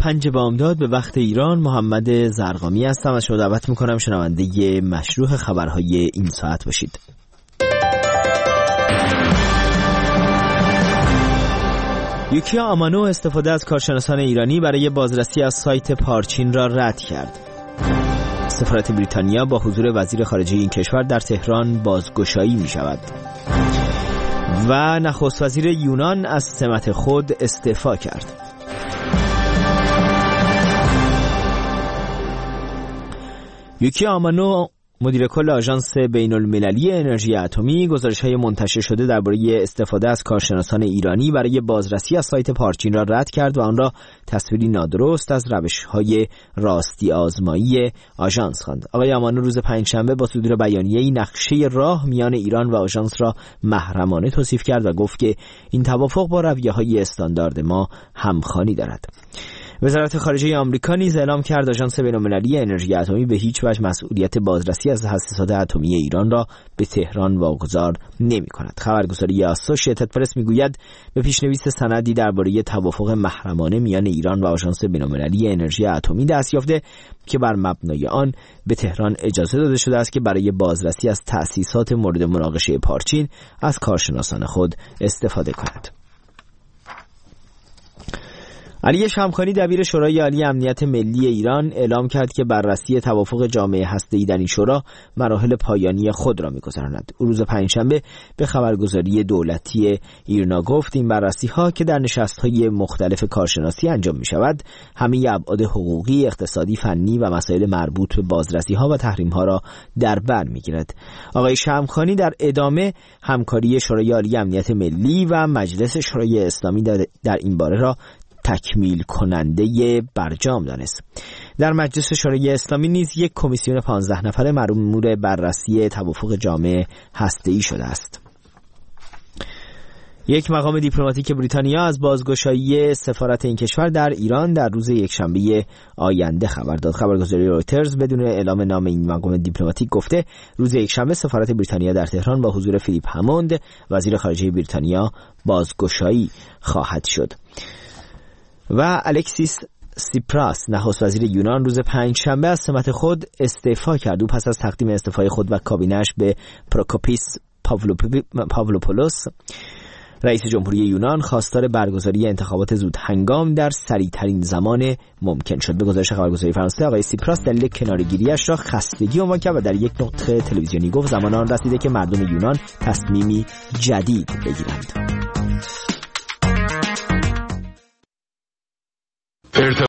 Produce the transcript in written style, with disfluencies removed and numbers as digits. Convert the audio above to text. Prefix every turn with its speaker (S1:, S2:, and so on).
S1: 5 بامداد به وقت ایران. محمد زرقامی هستم. از شما دعوت میکنم شنونده مشروع خبرهای این ساعت باشید. یوکیا آمانو استفاده از کارشناسان ایرانی برای بازرسی از سایت پارچین را رد کرد. سفارت بریتانیا با حضور وزیر خارجه این کشور در تهران بازگشایی می شود. و نخست وزیر یونان از سمت خود استعفا کرد. یوکیا آمانو مدیر کل آژانس بین‌المللی انرژی اتمی گزارش‌های منتشر شده درباره استفاده از کارشناسان ایرانی برای بازرسی از سایت پارچین را رد کرد و آن را تصویری نادرست از روش‌های راستی آزمایی آژانس خواند. آقای آمانو روز پنجشنبه با صدور بیانیه‌ای نقشه راه میان ایران و آژانس را محرمانه توصیف کرد و گفت که این توافق با رویه‌های استاندارد ما همخوانی دارد. وزارت خارجه آمریکا نیز اعلام کرد آژانس بین‌المللی انرژی اتمی به هیچ وجه مسئولیت بازرسی از تأسیسات اتمی ایران را به تهران واگذار نمی‌کند. خبرگزاری اسوشییتد پرس می‌گوید به پیشنویس سندی درباره توافق محرمانه میان ایران و آژانس بین‌المللی انرژی اتمی دست یافته که بر مبنای آن به تهران اجازه داده شده است که برای بازرسی از تأسیسات مورد مناقشه پارچین از کارشناسان خود استفاده کند. علی شمخانی دبیر شورای عالی امنیت ملی ایران اعلام کرد که بررسی توافق جامعه هسته‌ای در این شورا مراحل پایانی خود را می‌گذراند. او روز پنجشنبه به خبرگزاری دولتی ایرنا گفت این بررسی‌ها که در نشست‌های مختلف کارشناسی انجام می‌شود، همه ابعاد حقوقی، اقتصادی، فنی و مسائل مربوط به بازرسی‌ها و تحریم‌ها را در بر می‌گیرد. آقای شمخانی در ادامه همکاری شورای عالی امنیت ملی و مجلس شورای اسلامی در این باره را تکمیل کننده برجام دانست. در مجلس شورای اسلامی نیز یک کمیسیون 15 نفره مأمور بررسی توافق جامعه هسته‌ای شده است. یک مقام دیپلماتیک بریتانیا از بازگشایی سفارت این کشور در ایران در روز یکشنبه آینده خبر داد. خبرگزاری رویترز بدون اعلام نام این مقام دیپلماتیک گفته روز یکشنبه سفارت بریتانیا در تهران با حضور فیلیپ هموند وزیر خارجه بریتانیا بازگشایی خواهد شد. و الکسیس سیپراس نخست وزیر یونان روز پنجشنبه از سمت خود استعفا کرد. او پس از تقدیم استعفای خود و کابینه‌اش به پروکوپیس پاولوپولوس رئیس جمهوری یونان خواستار برگزاری انتخابات زود هنگام در سریع‌ترین زمان ممکن شد. به گزارش خبرگزاری فرانسه آقای سیپراس دلیل کناره‌گیری‌اش را خستگی عنوان کرد و در یک نطق تلویزیونی گفت زمان آن رسیده که مردم یونان تصمیمی جدید بگیرند.